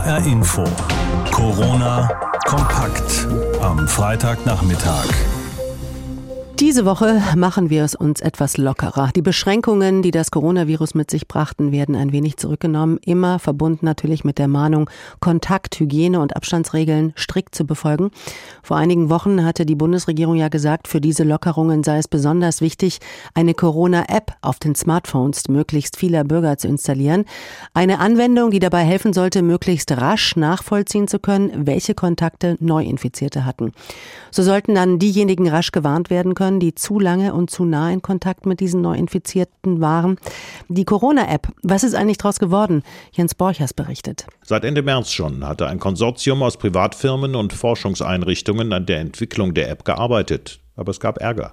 HR Info. Corona kompakt am Freitagnachmittag. Diese Woche machen wir es uns etwas lockerer. Die Beschränkungen, die das Coronavirus mit sich brachten, werden ein wenig zurückgenommen. Immer verbunden natürlich mit der Mahnung, Kontakt-, Hygiene- und Abstandsregeln strikt zu befolgen. Vor einigen Wochen hatte die Bundesregierung ja gesagt, für diese Lockerungen sei es besonders wichtig, eine Corona-App auf den Smartphones möglichst vieler Bürger zu installieren. Eine Anwendung, die dabei helfen sollte, möglichst rasch nachvollziehen zu können, welche Kontakte Neuinfizierte hatten. So sollten dann diejenigen rasch gewarnt werden können, die zu lange und zu nah in Kontakt mit diesen Neuinfizierten waren. Die Corona-App, was ist eigentlich daraus geworden? Jens Borchers berichtet. Seit Ende März schon hatte ein Konsortium aus Privatfirmen und Forschungseinrichtungen an der Entwicklung der App gearbeitet. Aber es gab Ärger.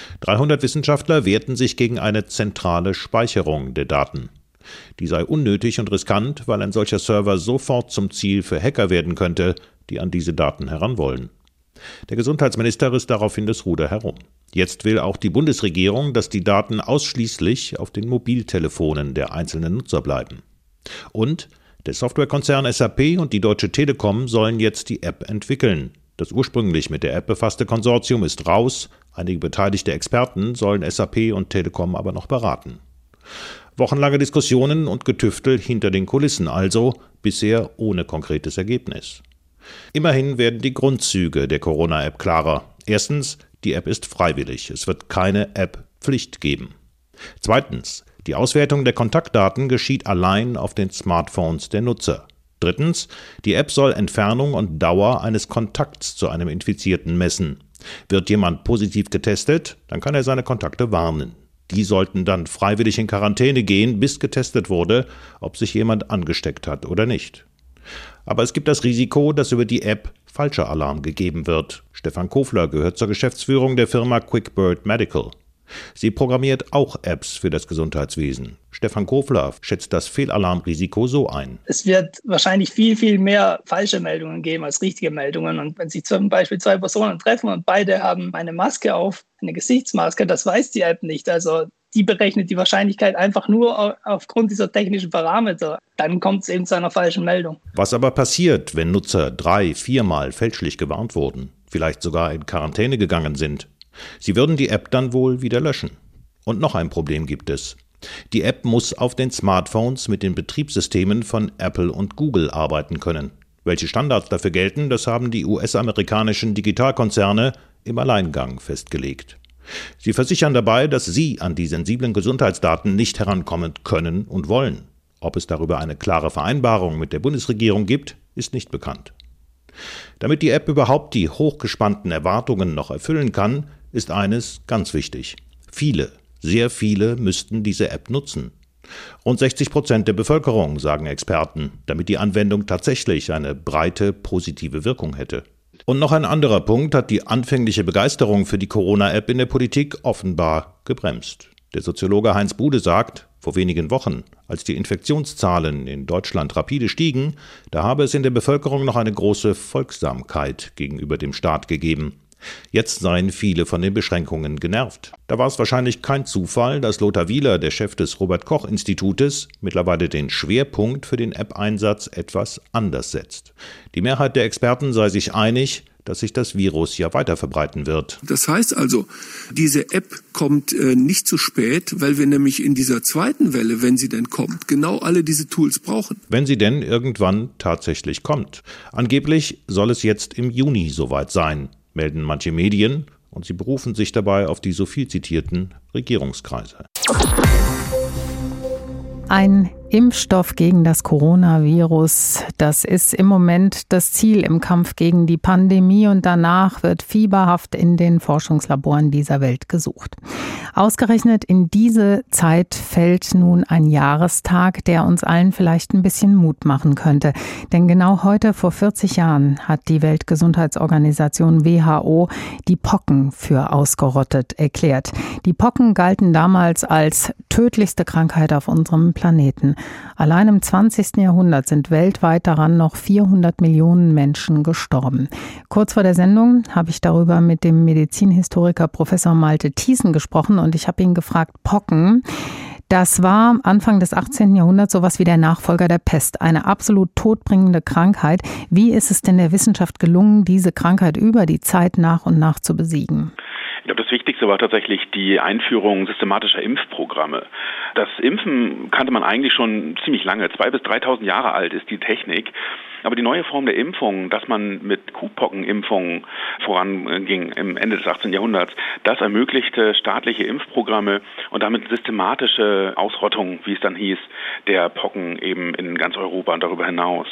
300 Wissenschaftler wehrten sich gegen eine zentrale Speicherung der Daten. Die sei unnötig und riskant, weil ein solcher Server sofort zum Ziel für Hacker werden könnte, die an diese Daten heranwollen. Der Gesundheitsminister riss daraufhin das Ruder herum. Jetzt will auch die Bundesregierung, dass die Daten ausschließlich auf den Mobiltelefonen der einzelnen Nutzer bleiben. Und der Softwarekonzern SAP und die Deutsche Telekom sollen jetzt die App entwickeln. Das ursprünglich mit der App befasste Konsortium ist raus, einige beteiligte Experten sollen SAP und Telekom aber noch beraten. Wochenlange Diskussionen und Getüftel hinter den Kulissen also, bisher ohne konkretes Ergebnis. Immerhin werden die Grundzüge der Corona-App klarer. Erstens, die App ist freiwillig. Es wird keine App-Pflicht geben. Zweitens, die Auswertung der Kontaktdaten geschieht allein auf den Smartphones der Nutzer. Drittens, die App soll Entfernung und Dauer eines Kontakts zu einem Infizierten messen. Wird jemand positiv getestet, dann kann er seine Kontakte warnen. Die sollten dann freiwillig in Quarantäne gehen, bis getestet wurde, ob sich jemand angesteckt hat oder nicht. Aber es gibt das Risiko, dass über die App falscher Alarm gegeben wird. Stefan Kofler gehört zur Geschäftsführung der Firma QuickBird Medical. Sie programmiert auch Apps für das Gesundheitswesen. Stefan Kofler schätzt das Fehlalarmrisiko so ein. Es wird wahrscheinlich viel mehr falsche Meldungen geben als richtige Meldungen. Und wenn sich zum Beispiel zwei Personen treffen und beide haben eine Maske auf, eine Gesichtsmaske, das weiß die App nicht. Also die berechnet die Wahrscheinlichkeit einfach nur aufgrund dieser technischen Parameter. Dann kommt es eben zu einer falschen Meldung. Was aber passiert, wenn Nutzer 3-4 Mal fälschlich gewarnt wurden, vielleicht sogar in Quarantäne gegangen sind? Sie würden die App dann wohl wieder löschen. Und noch ein Problem gibt es. Die App muss auf den Smartphones mit den Betriebssystemen von Apple und Google arbeiten können. Welche Standards dafür gelten, das haben die US-amerikanischen Digitalkonzerne im Alleingang festgelegt. Sie versichern dabei, dass sie an die sensiblen Gesundheitsdaten nicht herankommen können und wollen. Ob es darüber eine klare Vereinbarung mit der Bundesregierung gibt, ist nicht bekannt. Damit die App überhaupt die hochgespannten Erwartungen noch erfüllen kann, ist eines ganz wichtig. Viele, sehr viele müssten diese App nutzen. Rund 60% der Bevölkerung, sagen Experten, damit die Anwendung tatsächlich eine breite, positive Wirkung hätte. Und noch ein anderer Punkt hat die anfängliche Begeisterung für die Corona-App in der Politik offenbar gebremst. Der Soziologe Heinz Bude sagt, vor wenigen Wochen, als die Infektionszahlen in Deutschland rapide stiegen, da habe es in der Bevölkerung noch eine große Folgsamkeit gegenüber dem Staat gegeben. Jetzt seien viele von den Beschränkungen genervt. Da war es wahrscheinlich kein Zufall, dass Lothar Wieler, der Chef des Robert-Koch-Institutes, mittlerweile den Schwerpunkt für den App-Einsatz etwas anders setzt. Die Mehrheit der Experten sei sich einig, dass sich das Virus ja weiter verbreiten wird. Das heißt also, diese App kommt nicht zu spät, weil wir nämlich in dieser zweiten Welle, wenn sie denn kommt, genau alle diese Tools brauchen. Wenn sie denn irgendwann tatsächlich kommt. Angeblich soll es jetzt im Juni soweit sein, melden manche Medien, und sie berufen sich dabei auf die so viel zitierten Regierungskreise. Ein Impfstoff gegen das Coronavirus, das ist im Moment das Ziel im Kampf gegen die Pandemie und danach wird fieberhaft in den Forschungslaboren dieser Welt gesucht. Ausgerechnet in diese Zeit fällt nun ein Jahrestag, der uns allen vielleicht ein bisschen Mut machen könnte. Denn genau heute vor 40 Jahren hat die Weltgesundheitsorganisation WHO die Pocken für ausgerottet erklärt. Die Pocken galten damals als tödlichste Krankheit auf unserem Planeten. Allein im 20. Jahrhundert sind weltweit daran noch 400 Millionen Menschen gestorben. Kurz vor der Sendung habe ich darüber mit dem Medizinhistoriker Professor Malte Thiessen gesprochen und ich habe ihn gefragt, Pocken, Das war Anfang des 18. Jahrhunderts sowas wie der Nachfolger der Pest, eine absolut todbringende Krankheit. Wie ist es denn der Wissenschaft gelungen, diese Krankheit über die Zeit nach und nach zu besiegen? Ich glaube, das Wichtigste war tatsächlich die Einführung systematischer Impfprogramme. Das Impfen kannte man eigentlich schon ziemlich lange. 2.000 bis 3.000 Jahre alt ist die Technik. Aber die neue Form der Impfung, dass man mit Kuhpockenimpfungen voranging im Ende des 18. Jahrhunderts, das ermöglichte staatliche Impfprogramme und damit systematische Ausrottung, wie es dann hieß, der Pocken eben in ganz Europa und darüber hinaus.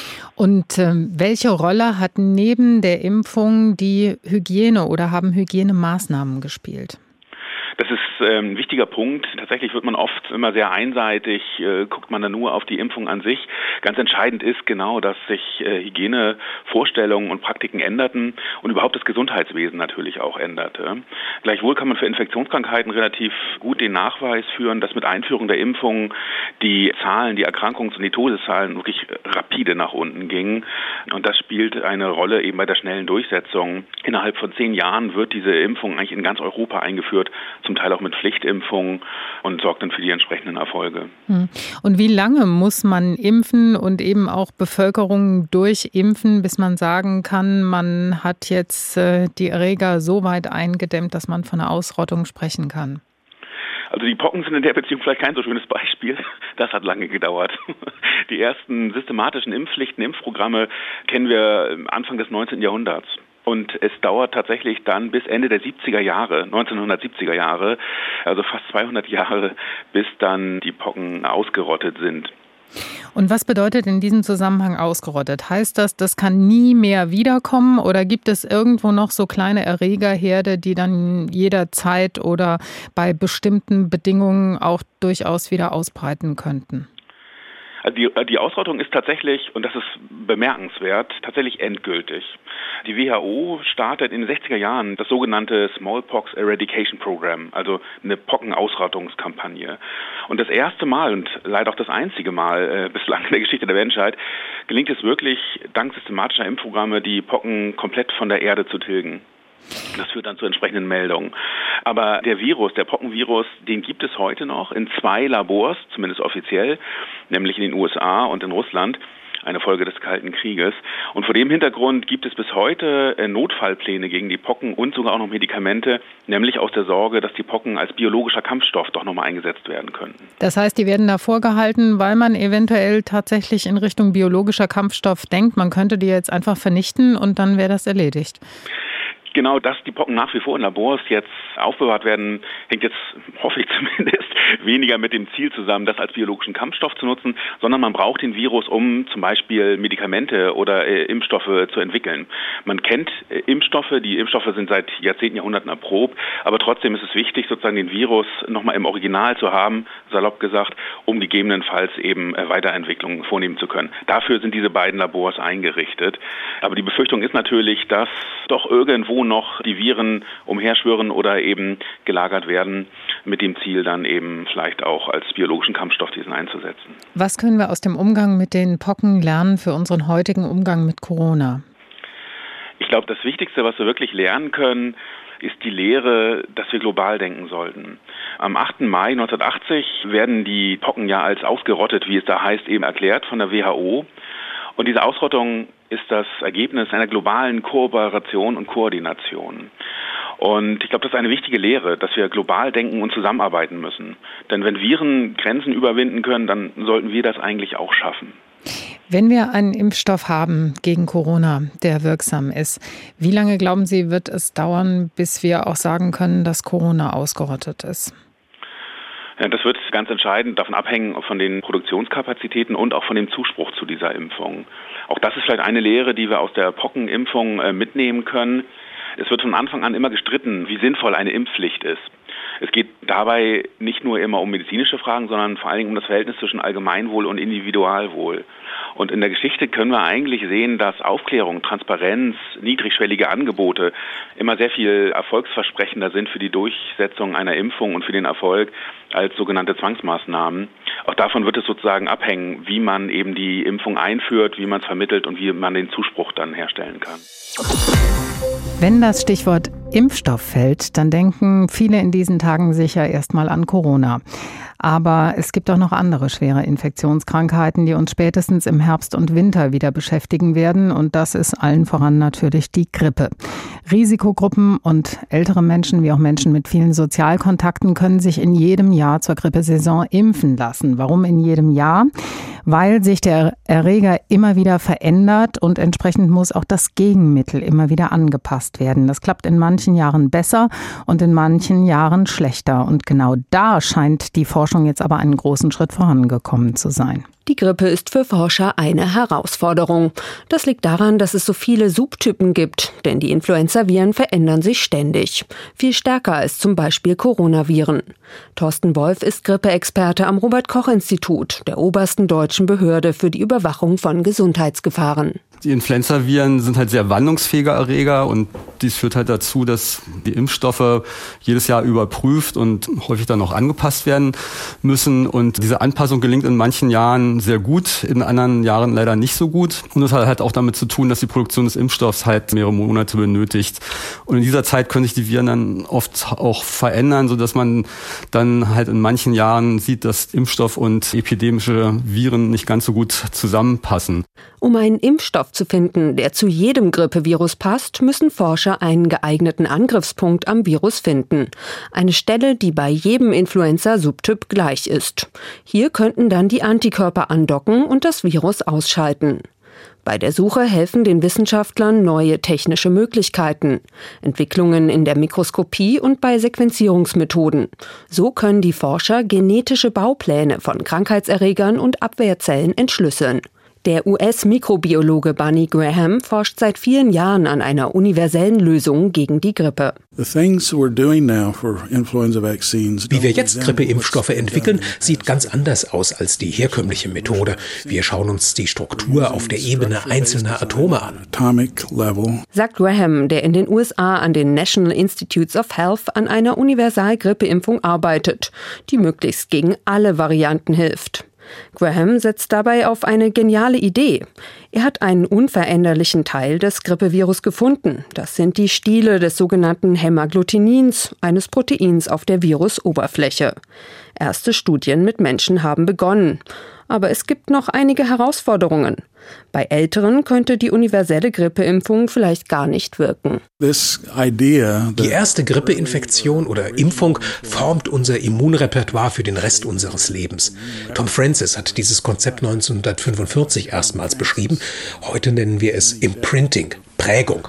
Und welche Rolle hat neben der Impfung die Hygiene oder haben Hygienemaßnahmen gespielt? Das ist ein wichtiger Punkt. Tatsächlich wird man oft immer sehr einseitig, guckt man dann nur auf die Impfung an sich. Ganz entscheidend ist genau, dass sich Hygienevorstellungen und Praktiken änderten und überhaupt das Gesundheitswesen natürlich auch änderte. Gleichwohl kann man für Infektionskrankheiten relativ gut den Nachweis führen, dass mit Einführung der Impfung die Zahlen, die Erkrankungs- und die Todeszahlen wirklich rapide nach unten gingen. Und das spielt eine Rolle eben bei der schnellen Durchsetzung. Innerhalb von 10 Jahren wird diese Impfung eigentlich in ganz Europa eingeführt, zum Teil auch mit Pflichtimpfungen und sorgt dann für die entsprechenden Erfolge. Und wie lange muss man impfen und eben auch Bevölkerung durchimpfen, bis man sagen kann, man hat jetzt die Erreger so weit eingedämmt, dass man von einer Ausrottung sprechen kann? Also die Pocken sind in der Beziehung vielleicht kein so schönes Beispiel. Das hat lange gedauert. Die ersten systematischen Impfpflichten, Impfprogramme kennen wir Anfang des 19. Jahrhunderts. Und es dauert tatsächlich dann bis Ende der 70er Jahre, 1970er Jahre, also fast 200 Jahre, bis dann die Pocken ausgerottet sind. Und was bedeutet in diesem Zusammenhang ausgerottet? Heißt das, das kann nie mehr wiederkommen oder gibt es irgendwo noch so kleine Erregerherde, die dann jederzeit oder bei bestimmten Bedingungen auch durchaus wieder ausbreiten könnten? Also die Ausrottung ist tatsächlich, und das ist bemerkenswert, tatsächlich endgültig. Die WHO startet in den 60er Jahren das sogenannte Smallpox Eradication Program, also eine Pockenausrottungskampagne. Und das erste Mal und leider auch das einzige Mal bislang in der Geschichte der Menschheit gelingt es wirklich, dank systematischer Impfprogramme die Pocken komplett von der Erde zu tilgen. Das führt dann zu entsprechenden Meldungen. Aber der Virus, der Pockenvirus, den gibt es heute noch in 2 Labors, zumindest offiziell, nämlich in den USA und in Russland, eine Folge des Kalten Krieges. Und vor dem Hintergrund gibt es bis heute Notfallpläne gegen die Pocken und sogar auch noch Medikamente, nämlich aus der Sorge, dass die Pocken als biologischer Kampfstoff doch nochmal eingesetzt werden könnten. Das heißt, die werden da vorgehalten, weil man eventuell tatsächlich in Richtung biologischer Kampfstoff denkt, man könnte die jetzt einfach vernichten und dann wäre das erledigt. Genau, dass die Pocken nach wie vor in Labors jetzt aufbewahrt werden, hängt jetzt, hoffe ich zumindest, weniger mit dem Ziel zusammen, das als biologischen Kampfstoff zu nutzen, sondern man braucht den Virus, um zum Beispiel Medikamente oder Impfstoffe zu entwickeln. Man kennt Impfstoffe, die Impfstoffe sind seit Jahrzehnten, Jahrhunderten erprobt, aber trotzdem ist es wichtig, sozusagen den Virus nochmal im Original zu haben, salopp gesagt, um gegebenenfalls eben Weiterentwicklungen vornehmen zu können. Dafür sind diese beiden Labors eingerichtet. Aber die Befürchtung ist natürlich, dass doch irgendwo noch die Viren umherschwirren oder eben gelagert werden, mit dem Ziel dann eben vielleicht auch als biologischen Kampfstoff diesen einzusetzen. Was können wir aus dem Umgang mit den Pocken lernen für unseren heutigen Umgang mit Corona? Ich glaube, das Wichtigste, was wir wirklich lernen können, ist die Lehre, dass wir global denken sollten. Am 8. Mai 1980 werden die Pocken ja als ausgerottet, wie es da heißt, eben erklärt von der WHO. Und diese Ausrottung ist das Ergebnis einer globalen Kooperation und Koordination. Und ich glaube, das ist eine wichtige Lehre, dass wir global denken und zusammenarbeiten müssen. Denn wenn Viren Grenzen überwinden können, dann sollten wir das eigentlich auch schaffen. Wenn wir einen Impfstoff haben gegen Corona, der wirksam ist, wie lange, glauben Sie, wird es dauern, bis wir auch sagen können, dass Corona ausgerottet ist? Ja, das wird ganz entscheidend davon abhängen, von den Produktionskapazitäten und auch von dem Zuspruch zu dieser Impfung. Auch das ist vielleicht eine Lehre, die wir aus der Pockenimpfung mitnehmen können. Es wird von Anfang an immer gestritten, wie sinnvoll eine Impfpflicht ist. Es geht dabei nicht nur immer um medizinische Fragen, sondern vor allen Dingen um das Verhältnis zwischen Allgemeinwohl und Individualwohl. Und in der Geschichte können wir eigentlich sehen, dass Aufklärung, Transparenz, niedrigschwellige Angebote immer sehr viel erfolgsversprechender sind für die Durchsetzung einer Impfung und für den Erfolg als sogenannte Zwangsmaßnahmen. Auch davon wird es sozusagen abhängen, wie man eben die Impfung einführt, wie man es vermittelt und wie man den Zuspruch dann herstellen kann. Wenn das Stichwort Impfstoff fällt, dann denken viele in diesen Tagen sicher erstmal an Corona. Aber es gibt auch noch andere schwere Infektionskrankheiten, die uns spätestens im Herbst und Winter wieder beschäftigen werden. Und das ist allen voran natürlich die Grippe. Risikogruppen und ältere Menschen wie auch Menschen mit vielen Sozialkontakten können sich in jedem Jahr zur Grippesaison impfen lassen. Warum in jedem Jahr? Weil sich der Erreger immer wieder verändert und entsprechend muss auch das Gegenmittel immer wieder angepasst werden. Das klappt in manchen Jahren besser und in manchen Jahren schlechter. Und genau da scheint die Forschung jetzt aber einen großen Schritt vorangekommen zu sein. Die Grippe ist für Forscher eine Herausforderung. Das liegt daran, dass es so viele Subtypen gibt, denn die Influenzaviren verändern sich ständig. Viel stärker als zum Beispiel Coronaviren. Thorsten Wolf ist Grippeexperte am Robert-Koch-Institut, der obersten deutschen Behörde für die Überwachung von Gesundheitsgefahren. Die Influenzaviren sind halt sehr wandlungsfähige Erreger und dies führt halt dazu, dass die Impfstoffe jedes Jahr überprüft und häufig dann auch angepasst werden müssen. Und diese Anpassung gelingt in manchen Jahren sehr gut, in anderen Jahren leider nicht so gut. Und das hat halt auch damit zu tun, dass die Produktion des Impfstoffs halt mehrere Monate benötigt. Und in dieser Zeit können sich die Viren dann oft auch verändern, sodass man dann halt in manchen Jahren sieht, dass Impfstoff und epidemische Viren nicht ganz so gut zusammenpassen. Um einen Impfstoff zu finden, der zu jedem Grippevirus passt, müssen Forscher einen geeigneten Angriffspunkt am Virus finden. Eine Stelle, die bei jedem Influenza-Subtyp gleich ist. Hier könnten dann die Antikörper andocken und das Virus ausschalten. Bei der Suche helfen den Wissenschaftlern neue technische Möglichkeiten, Entwicklungen in der Mikroskopie und bei Sequenzierungsmethoden. So können die Forscher genetische Baupläne von Krankheitserregern und Abwehrzellen entschlüsseln. Der US-Mikrobiologe Barney Graham forscht seit vielen Jahren an einer universellen Lösung gegen die Grippe. Wie wir jetzt Grippeimpfstoffe entwickeln, sieht ganz anders aus als die herkömmliche Methode. Wir schauen uns die Struktur auf der Ebene einzelner Atome an. Sagt Graham, der in den USA an den National Institutes of Health an einer Universal-Grippeimpfung arbeitet, die möglichst gegen alle Varianten hilft. Graham setzt dabei auf eine geniale Idee. Er hat einen unveränderlichen Teil des Grippevirus gefunden. Das sind die Stiele des sogenannten Hämagglutinins, eines Proteins auf der Virusoberfläche. Erste Studien mit Menschen haben begonnen. Aber es gibt noch einige Herausforderungen. Bei Älteren könnte die universelle Grippeimpfung vielleicht gar nicht wirken. Die erste Grippeinfektion oder Impfung formt unser Immunrepertoire für den Rest unseres Lebens. Tom Francis hat dieses Konzept 1945 erstmals beschrieben. Heute nennen wir es Imprinting, Prägung.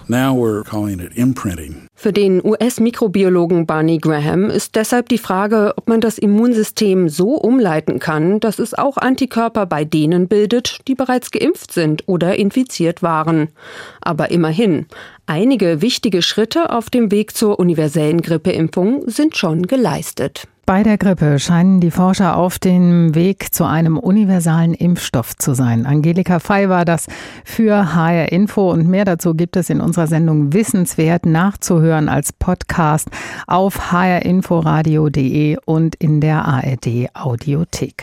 Für den US-Mikrobiologen Barney Graham ist deshalb die Frage, ob man das Immunsystem so umleiten kann, dass es auch Antikörper bei denen bildet, die bereits geimpft sind oder infiziert waren. Aber immerhin, einige wichtige Schritte auf dem Weg zur universellen Grippeimpfung sind schon geleistet. Bei der Grippe scheinen die Forscher auf dem Weg zu einem universalen Impfstoff zu sein. Angelika Fey war das für HR Info und mehr dazu gibt es in unserer Sendung Wissenswert nachzuhören als Podcast auf hrinforadio.de und in der ARD Audiothek.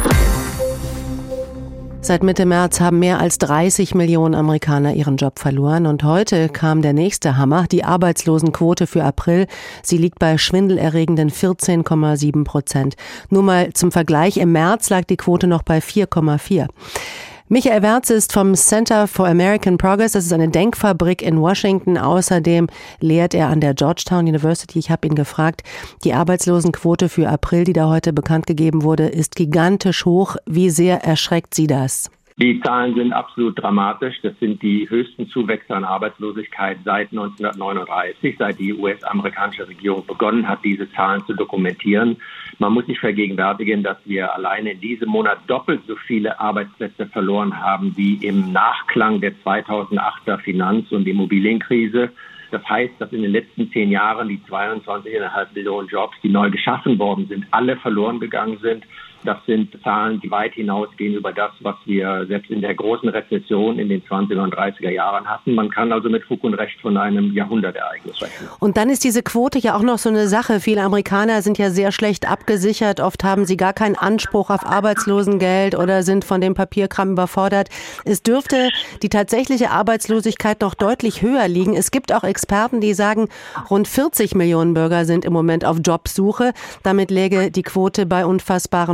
Seit Mitte März haben mehr als 30 Millionen Amerikaner ihren Job verloren. Und heute kam der nächste Hammer, die Arbeitslosenquote für April. Sie liegt bei schwindelerregenden 14,7%. Nur mal zum Vergleich, im März lag die Quote noch bei 4,4%. Michael Werze ist vom Center for American Progress. Das ist eine Denkfabrik in Washington. Außerdem lehrt er an der Georgetown University. Ich habe ihn gefragt, die Arbeitslosenquote für April, die da heute bekannt gegeben wurde, ist gigantisch hoch. Wie sehr erschreckt Sie das? Die Zahlen sind absolut dramatisch. Das sind die höchsten Zuwächse an Arbeitslosigkeit seit 1939, seit die US-amerikanische Regierung begonnen hat, diese Zahlen zu dokumentieren. Man muss sich vergegenwärtigen, dass wir alleine in diesem Monat doppelt so viele Arbeitsplätze verloren haben wie im Nachklang der 2008er Finanz- und Immobilienkrise. Das heißt, dass in den letzten 10 Jahren die 22,5 Millionen Jobs, die neu geschaffen worden sind, alle verloren gegangen sind. Das sind Zahlen, die weit hinausgehen über das, was wir selbst in der großen Rezession in den 20er und 30er Jahren hatten. Man kann also mit Fug und Recht von einem Jahrhundertereignis rechnen. Und dann ist diese Quote ja auch noch so eine Sache. Viele Amerikaner sind ja sehr schlecht abgesichert. Oft haben sie gar keinen Anspruch auf Arbeitslosengeld oder sind von dem Papierkram überfordert. Es dürfte die tatsächliche Arbeitslosigkeit noch deutlich höher liegen. Es gibt auch Experten, die sagen, rund 40 Millionen Bürger sind im Moment auf Jobsuche. Damit läge die Quote bei unfassbaren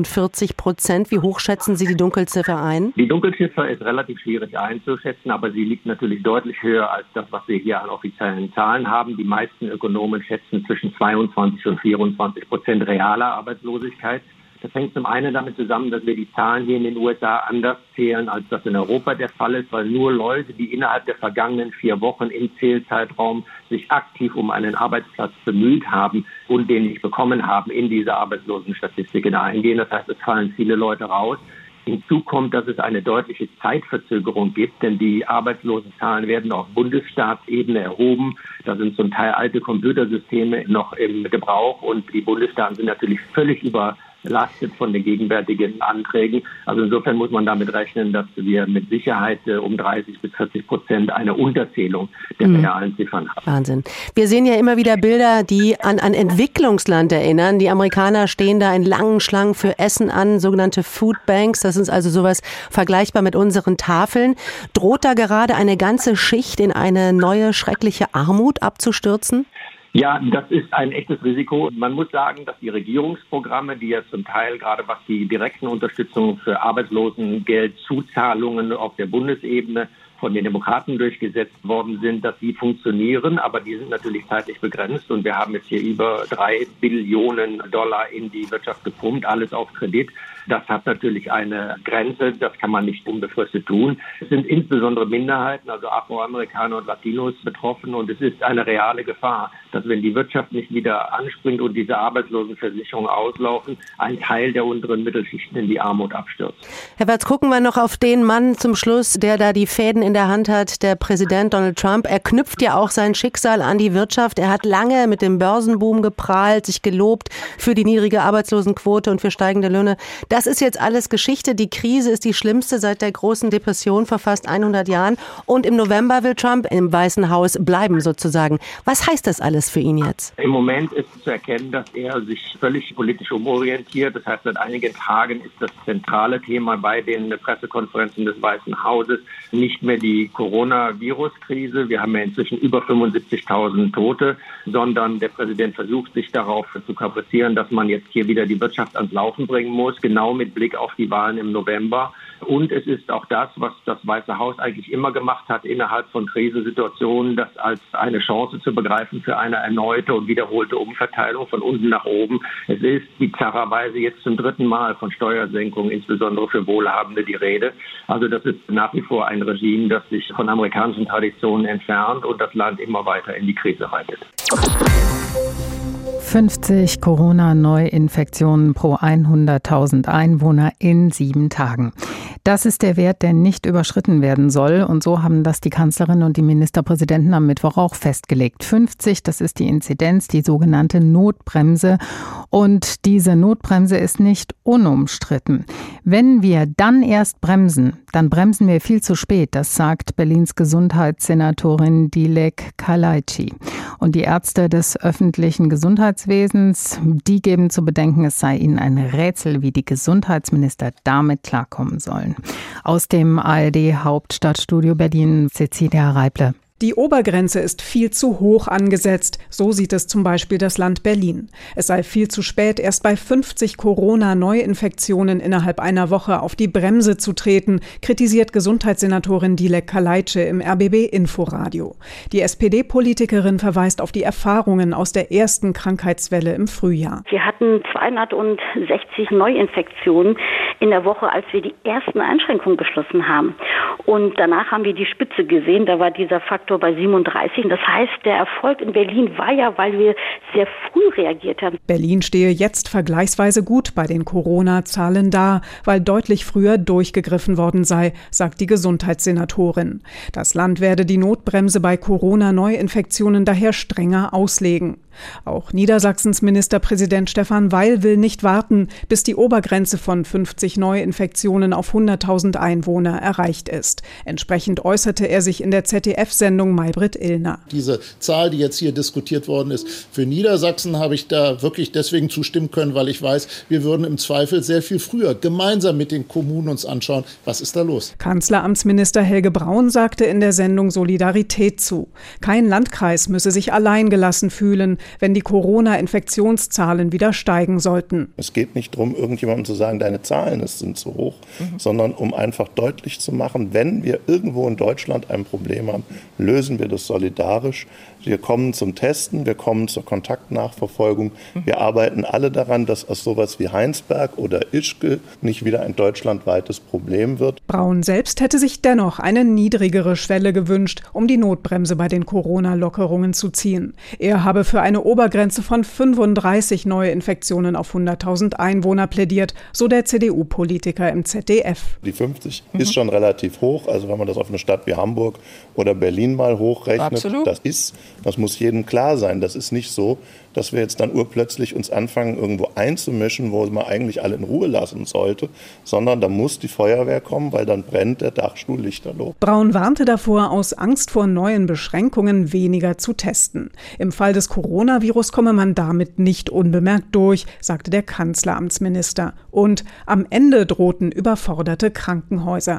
45%. Wie hoch schätzen Sie die Dunkelziffer ein? Die Dunkelziffer ist relativ schwierig einzuschätzen, aber sie liegt natürlich deutlich höher als das, was wir hier an offiziellen Zahlen haben. Die meisten Ökonomen schätzen zwischen 22 und 24% realer Arbeitslosigkeit. Das hängt zum einen damit zusammen, dass wir die Zahlen hier in den USA anders zählen, als das in Europa der Fall ist, weil nur Leute, die innerhalb der vergangenen 4 Wochen im Zählzeitraum sich aktiv um einen Arbeitsplatz bemüht haben und den nicht bekommen haben, in diese Arbeitslosenstatistiken eingehen. Das heißt, es fallen viele Leute raus. Hinzu kommt, dass es eine deutliche Zeitverzögerung gibt, denn die Arbeitslosenzahlen werden auf Bundesstaatsebene erhoben. Da sind zum Teil alte Computersysteme noch im Gebrauch und die Bundesstaaten sind natürlich völlig überlastet von den gegenwärtigen Anträgen. Also insofern muss man damit rechnen, dass wir mit Sicherheit um 30-40% eine Unterzählung der realen Ziffern haben. Wahnsinn. Wir sehen ja immer wieder Bilder, die an Entwicklungsland erinnern. Die Amerikaner stehen da in langen Schlangen für Essen an, sogenannte Food Banks. Das ist also sowas vergleichbar mit unseren Tafeln. Droht da gerade eine ganze Schicht in eine neue schreckliche Armut abzustürzen? Ja, das ist ein echtes Risiko. Man muss sagen, dass die Regierungsprogramme, die ja zum Teil gerade was die direkten Unterstützungen für Arbeitslosengeldzuzahlungen auf der Bundesebene von den Demokraten durchgesetzt worden sind, dass die funktionieren, aber die sind natürlich zeitlich begrenzt und wir haben jetzt hier über 3 Billionen Dollar in die Wirtschaft gepumpt, alles auf Kredit. Das hat natürlich eine Grenze, das kann man nicht unbefristet tun. Es sind insbesondere Minderheiten, also Afroamerikaner und Latinos betroffen und es ist eine reale Gefahr, dass wenn die Wirtschaft nicht wieder anspringt und diese Arbeitslosenversicherungen auslaufen, ein Teil der unteren Mittelschichten in die Armut abstürzt. Herr Wertz, gucken wir noch auf den Mann zum Schluss, der da die Fäden in der Hand hat, der Präsident Donald Trump. Er knüpft ja auch sein Schicksal an die Wirtschaft. Er hat lange mit dem Börsenboom geprahlt, sich gelobt für die niedrige Arbeitslosenquote und für steigende Löhne. Das ist jetzt alles Geschichte. Die Krise ist die schlimmste seit der großen Depression vor fast 100 Jahren. Und im November will Trump im Weißen Haus bleiben sozusagen. Was heißt das alles für ihn jetzt? Im Moment ist zu erkennen, dass er sich völlig politisch umorientiert. Das heißt, seit einigen Tagen ist das zentrale Thema bei den Pressekonferenzen des Weißen Hauses nicht mehr die Coronavirus-Krise. Wir haben ja inzwischen über 75.000 Tote, sondern der Präsident versucht sich darauf zu kaprizieren, dass man jetzt hier wieder die Wirtschaft ans Laufen bringen muss, genau mit Blick auf die Wahlen im November. Und es ist auch das, was das Weiße Haus eigentlich immer gemacht hat, innerhalb von Krisensituationen, das als eine Chance zu begreifen für eine erneute und wiederholte Umverteilung von unten nach oben. Es ist bizarrerweise jetzt zum 3. Mal von Steuersenkungen, insbesondere für Wohlhabende, die Rede. Also das ist nach wie vor ein Regime, das sich von amerikanischen Traditionen entfernt und das Land immer weiter in die Krise reitet. 50 Corona-Neuinfektionen pro 100.000 Einwohner in 7 Tagen. Das ist der Wert, der nicht überschritten werden soll. Und so haben das die Kanzlerin und die Ministerpräsidenten am Mittwoch auch festgelegt. 50, das ist die Inzidenz, die sogenannte Notbremse. Und diese Notbremse ist nicht unumstritten. Wenn wir dann erst bremsen, dann bremsen wir viel zu spät. Das sagt Berlins Gesundheitssenatorin Dilek Kalaitschi. Und die Ärzte des öffentlichen Gesundheitswesens, die geben zu bedenken, es sei ihnen ein Rätsel, wie die Gesundheitsminister damit klarkommen sollen. Aus dem ARD-Hauptstadtstudio Berlin, Cecilia Reible. Die Obergrenze ist viel zu hoch angesetzt, so sieht es zum Beispiel das Land Berlin. Es sei viel zu spät, erst bei 50 Corona-Neuinfektionen innerhalb einer Woche auf die Bremse zu treten, kritisiert Gesundheitssenatorin Dilek Kalaitschi im RBB-Inforadio. Die SPD-Politikerin verweist auf die Erfahrungen aus der ersten Krankheitswelle im Frühjahr. Wir hatten 260 Neuinfektionen in der Woche, als wir die ersten Einschränkungen beschlossen haben. Und danach haben wir die Spitze gesehen, da war dieser Faktor bei 37. Das heißt, der Erfolg in Berlin war ja, weil wir sehr früh reagiert haben. Berlin stehe jetzt vergleichsweise gut bei den Corona-Zahlen da, weil deutlich früher durchgegriffen worden sei, sagt die Gesundheitssenatorin. Das Land werde die Notbremse bei Corona-Neuinfektionen daher strenger auslegen. Auch Niedersachsens Ministerpräsident Stefan Weil will nicht warten, bis die Obergrenze von 50 Neuinfektionen auf 100.000 Einwohner erreicht ist. Entsprechend äußerte er sich in der ZDF-Sendung Maybrit Illner. Diese Zahl, die jetzt hier diskutiert worden ist, für Niedersachsen habe ich da wirklich deswegen zustimmen können, weil ich weiß, wir würden im Zweifel sehr viel früher gemeinsam mit den Kommunen uns anschauen, was ist da los. Kanzleramtsminister Helge Braun sagte in der Sendung Solidarität zu. Kein Landkreis müsse sich alleingelassen fühlen, wenn die Corona-Infektionszahlen wieder steigen sollten. Es geht nicht darum, irgendjemandem zu sagen, deine Zahlen sind zu hoch, sondern um einfach deutlich zu machen, wenn wir irgendwo in Deutschland ein Problem haben, lösen wir das solidarisch. Wir kommen zum Testen, wir kommen zur Kontaktnachverfolgung. Wir arbeiten alle daran, dass aus sowas wie Heinsberg oder Ischgl nicht wieder ein deutschlandweites Problem wird. Braun selbst hätte sich dennoch eine niedrigere Schwelle gewünscht, um die Notbremse bei den Corona-Lockerungen zu ziehen. Er habe für eine Obergrenze von 35 Neuinfektionen auf 100.000 Einwohner plädiert, so der CDU-Politiker im ZDF. Die 50 ist schon relativ hoch. Also wenn man das auf eine Stadt wie Hamburg oder Berlin mal hochrechnet, das muss jedem klar sein. Das ist nicht so, dass wir jetzt dann urplötzlich uns anfangen, irgendwo einzumischen, wo man eigentlich alle in Ruhe lassen sollte, sondern da muss die Feuerwehr kommen, weil dann brennt der Dachstuhl lichterloh. Braun warnte davor, aus Angst vor neuen Beschränkungen weniger zu testen. Im Fall des Coronavirus komme man damit nicht unbemerkt durch, sagte der Kanzleramtsminister. Und am Ende drohten überforderte Krankenhäuser.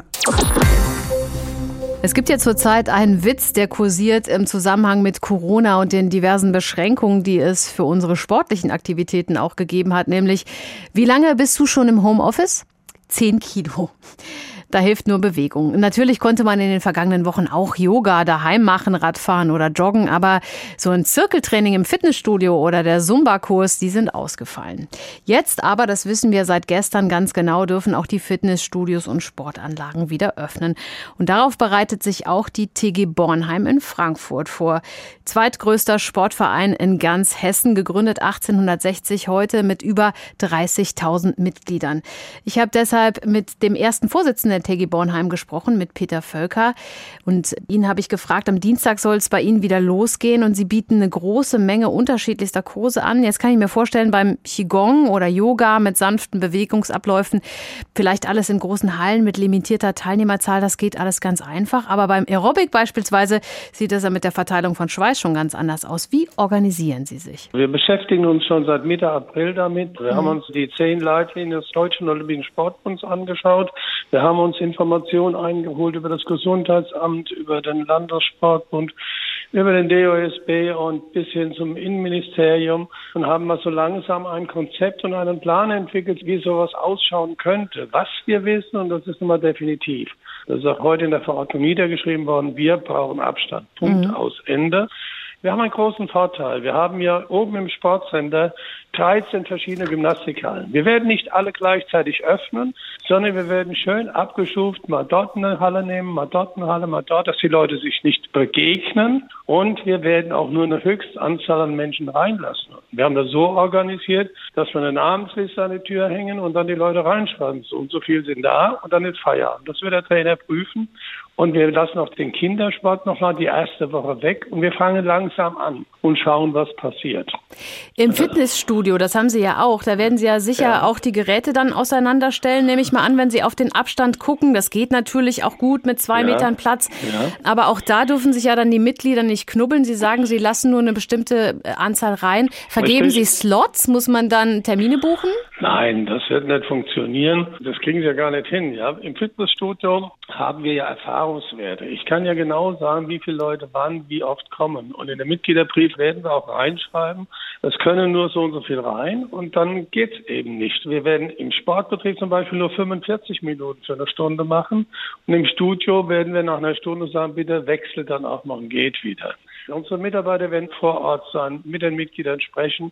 Es gibt ja zurzeit einen Witz, der kursiert im Zusammenhang mit Corona und den diversen Beschränkungen, die es für unsere sportlichen Aktivitäten auch gegeben hat. Nämlich, wie lange bist du schon im Homeoffice? 10 Kilo. Da hilft nur Bewegung. Natürlich konnte man in den vergangenen Wochen auch Yoga daheim machen, Radfahren oder Joggen, aber so ein Zirkeltraining im Fitnessstudio oder der Zumba-Kurs, die sind ausgefallen. Jetzt aber, das wissen wir seit gestern ganz genau, dürfen auch die Fitnessstudios und Sportanlagen wieder öffnen. Und darauf bereitet sich auch die TG Bornheim in Frankfurt vor. Zweitgrößter Sportverein in ganz Hessen, gegründet 1860, heute mit über 30.000 Mitgliedern. Ich habe deshalb mit dem ersten Vorsitzenden der TG Bornheim gesprochen, mit Peter Völker. Und ihn habe ich gefragt, am Dienstag soll es bei Ihnen wieder losgehen und Sie bieten eine große Menge unterschiedlichster Kurse an. Jetzt kann ich mir vorstellen, beim Qigong oder Yoga mit sanften Bewegungsabläufen, vielleicht alles in großen Hallen mit limitierter Teilnehmerzahl, das geht alles ganz einfach. Aber beim Aerobic beispielsweise sieht das ja mit der Verteilung von Schweiß schon ganz anders aus. Wie organisieren Sie sich? Wir beschäftigen uns schon seit Mitte April damit. Wir haben uns die 10 Leitlinien des Deutschen Olympischen Sportbunds angeschaut. Wir haben uns Informationen eingeholt über das Gesundheitsamt, über den Landessportbund, über den DOSB und bis hin zum Innenministerium und haben mal so langsam ein Konzept und einen Plan entwickelt, wie sowas ausschauen könnte. Was wir wissen, und das ist nun mal definitiv, das ist auch heute in der Verordnung niedergeschrieben worden, wir brauchen Abstand. Punkt, aus, Ende. Wir haben einen großen Vorteil. Wir haben ja oben im Sportcenter 13 verschiedene Gymnastikhallen. Wir werden nicht alle gleichzeitig öffnen, sondern wir werden schön abgeschuft, mal dort eine Halle nehmen, mal dort eine Halle, mal dort, dass die Leute sich nicht begegnen. Und wir werden auch nur eine Höchstanzahl an Menschen reinlassen. Wir haben das so organisiert, dass wir eine Namensliste an die Tür hängen und dann die Leute reinschreiben. So und so viel sind da und dann ist Feierabend. Das wird der Trainer prüfen. Und wir lassen auch den Kindersport noch mal die erste Woche weg. Und wir fangen langsam an und schauen, was passiert. Im Fitnessstudio, das haben Sie ja auch. Da werden Sie ja sicher auch die Geräte dann auseinanderstellen, nehme ich mal an, wenn Sie auf den Abstand gucken. Das geht natürlich auch gut mit 2 Metern Platz. Ja. Aber auch da dürfen sich ja dann die Mitglieder nicht knubbeln. Sie sagen, Sie lassen nur eine bestimmte Anzahl rein. Vergeben Sie Slots? Muss man dann Termine buchen? Nein, das wird nicht funktionieren. Das kriegen Sie ja gar nicht hin. Ja? Im Fitnessstudio haben wir ja Erfahrungswerte. Ich kann ja genau sagen, wie viele Leute wann, wie oft kommen. Und in den Mitgliederbrief werden wir auch reinschreiben, es können nur so und so viel rein und dann geht's eben nicht. Wir werden im Sportbetrieb zum Beispiel nur 45 Minuten für eine Stunde machen und im Studio werden wir nach einer Stunde sagen, bitte wechselt dann auch mal und geht wieder. Unsere Mitarbeiter werden vor Ort sein, mit den Mitgliedern sprechen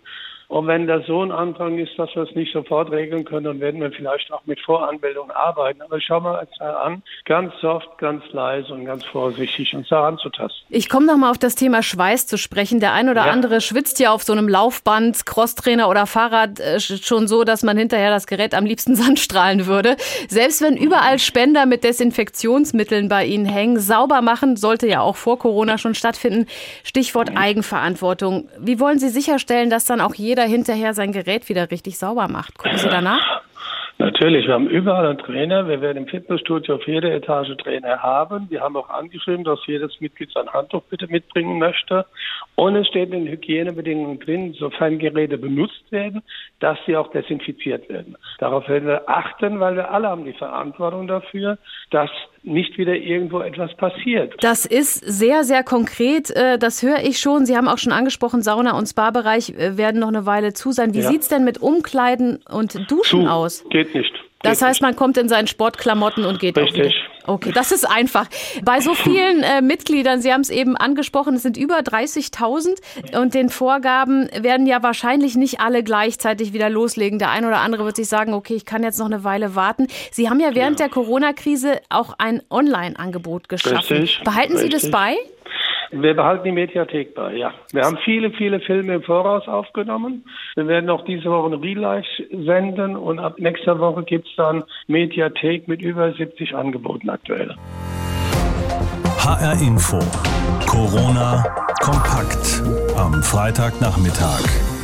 Und wenn das so ein Andrang ist, dass wir es nicht sofort regeln können, dann werden wir vielleicht auch mit Voranmeldung arbeiten. Aber schau mal an, ganz soft, ganz leise und ganz vorsichtig uns da anzutasten. Ich komme noch mal auf das Thema Schweiß zu sprechen. Der ein oder andere schwitzt ja auf so einem Laufband, Crosstrainer oder Fahrrad schon so, dass man hinterher das Gerät am liebsten sandstrahlen würde. Selbst wenn überall Spender mit Desinfektionsmitteln bei Ihnen hängen, sauber machen sollte ja auch vor Corona schon stattfinden. Stichwort Eigenverantwortung. Wie wollen Sie sicherstellen, dass dann auch jeder hinterher sein Gerät wieder richtig sauber macht? Gucken Sie danach? Natürlich, wir haben überall einen Trainer. Wir werden im Fitnessstudio auf jeder Etage Trainer haben. Wir haben auch angeschrieben, dass jedes Mitglied sein Handtuch bitte mitbringen möchte. Und es steht in den Hygienebedingungen drin, sofern Geräte benutzt werden, dass sie auch desinfiziert werden. Darauf werden wir achten, weil wir alle haben die Verantwortung dafür, dass nicht wieder irgendwo etwas passiert. Das ist sehr, sehr konkret. Das höre ich schon. Sie haben auch schon angesprochen, Sauna- und Spa-Bereich werden noch eine Weile zu sein. Wie sieht's denn mit Umkleiden und Duschen aus? Geht nicht. Das heißt, man kommt in seinen Sportklamotten und geht auch wieder. Okay, das ist einfach. Bei so vielen Mitgliedern, Sie haben es eben angesprochen, es sind über 30.000 und den Vorgaben werden ja wahrscheinlich nicht alle gleichzeitig wieder loslegen. Der eine oder andere wird sich sagen, okay, ich kann jetzt noch eine Weile warten. Sie haben ja während der Corona-Krise auch ein Online-Angebot geschaffen. Richtig. Behalten Sie das bei? Wir behalten die Mediathek bei, ja. Wir haben viele, viele Filme im Voraus aufgenommen. Wir werden auch diese Woche eine Relive senden und ab nächster Woche gibt es dann Mediathek mit über 70 Angeboten aktuell. HR Info. Corona kompakt am Freitagnachmittag.